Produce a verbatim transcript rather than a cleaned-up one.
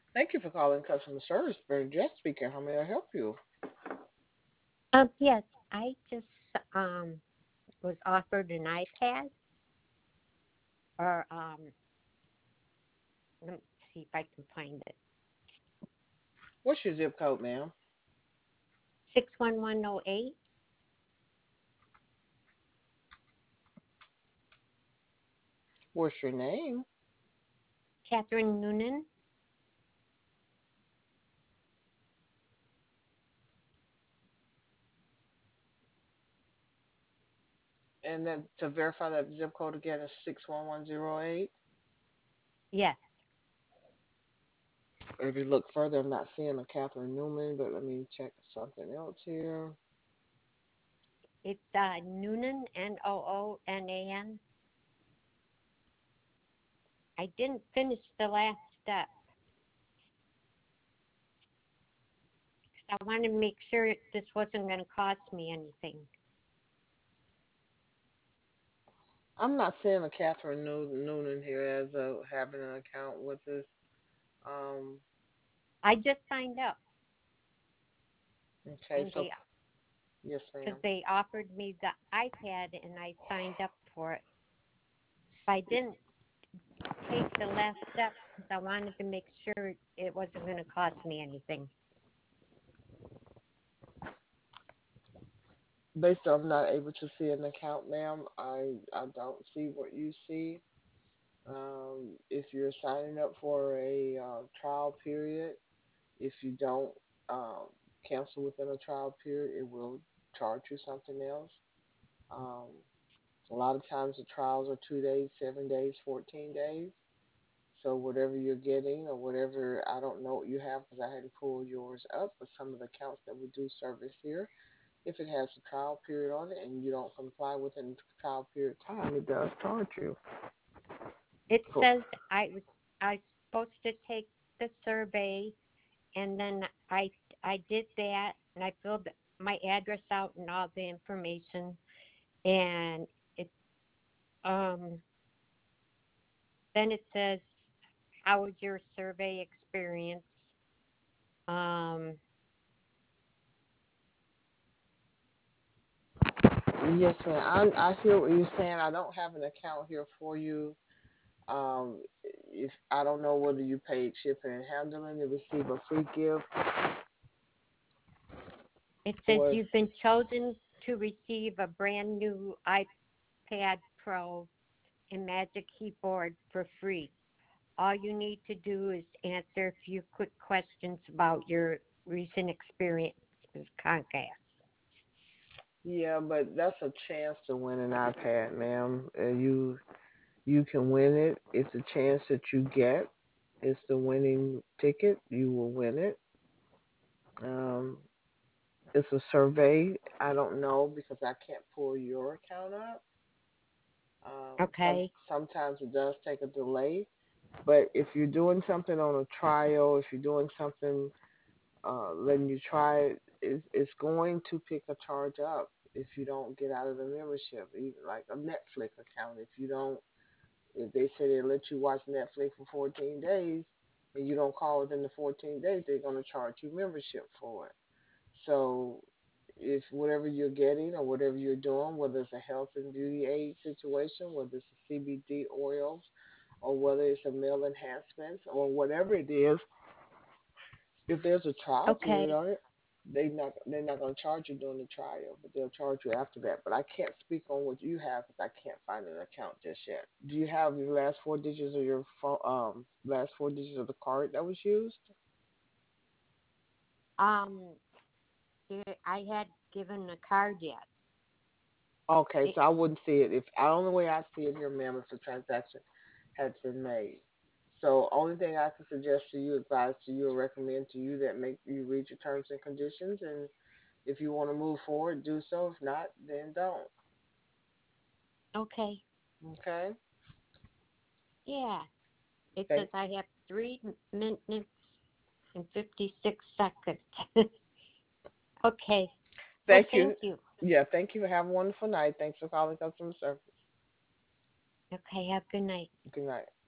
Thank you for calling customer service. Mary Jess speaking. How may I help you? Um, yes, I just um was offered an iPad, or um, let me see if I can find it. What's your zip code, ma'am? Six one one zero eight. What's your name? Catherine Noonan. And then to verify that zip code again is six one one zero eight. Yes, If you look further, I'm not seeing a Catherine Newman, but let me check something else here. it's uh, Noonan. N O O N A N. I didn't finish the last step. I wanted to make sure this wasn't going to cost me anything. I'm not seeing a Catherine Noonan here as a, having an account with us. Um, I just signed up, okay, and so they yes, because ma'am. they offered me the iPad, and I signed up for it. But I didn't take the last step because I wanted to make sure it wasn't going to cost me anything. Based on I'm not able to see an account, ma'am, I I don't see what you see. Um, if you're signing up for a uh, trial period, if you don't um, cancel within a trial period, it will charge you something else. Um, a lot of times the trials are two days, seven days, fourteen days. So whatever you're getting or whatever, I don't know what you have because I hadn't pulled yours up, but some of the accounts that we do service here, if it has a trial period on it and you don't comply within the trial period time, it does charge you. It So says I was I was supposed to take the survey, and then I I did that, and I filled my address out and all the information, and it um then it says, how was your survey experience? Um, yes, ma'am. I I hear what you're saying. I don't have an account here for you. Um, if I don't know whether you paid shipping and handling to receive a free gift it says or you've been chosen to receive a brand new iPad Pro and Magic Keyboard for free. All you need to do is answer a few quick questions about your recent experience with Comcast. yeah, but that's a chance to win an iPad, ma'am. Uh, you you can win it. It's a chance that you get. It's the winning ticket. You will win it. Um, it's a survey. I don't know because I can't pull your account up. Um, some Okay. sometimes it does take a delay, but if you're doing something on a trial, if you're doing something, uh, letting you try it, it's, it's going to pick a charge up if you don't get out of the membership. Even like a Netflix account, if you don't, if they say they let you watch Netflix for fourteen days and you don't call within the fourteen days, they're going to charge you membership for it. So if whatever you're getting or whatever you're doing, whether it's a health and beauty aid situation, whether it's a C B D oils, or whether it's a meal enhancements, or whatever it is, if there's a trial Okay. period on it, they not they're not going to charge you during the trial, but they'll charge you after that. But I can't speak on what you have because I can't find an account just yet. Do you have your last four digits of your phone, um last four digits of the card that was used? Um, I had given a card yet. Okay, It, so I wouldn't see it if the only way I see it here, ma'am, if the transaction has been made. So only thing I can suggest to you, advise to you, or recommend to you that make you read your terms and conditions, and if you want to move forward, do so. If not, then don't. okay. Okay. Yeah. It says Thank, I have three minutes and fifty-six seconds. Okay. Well, thank thank you. you. Yeah, thank you. Have a wonderful night. Thanks for calling customer service. Okay. Have a good night. Good night.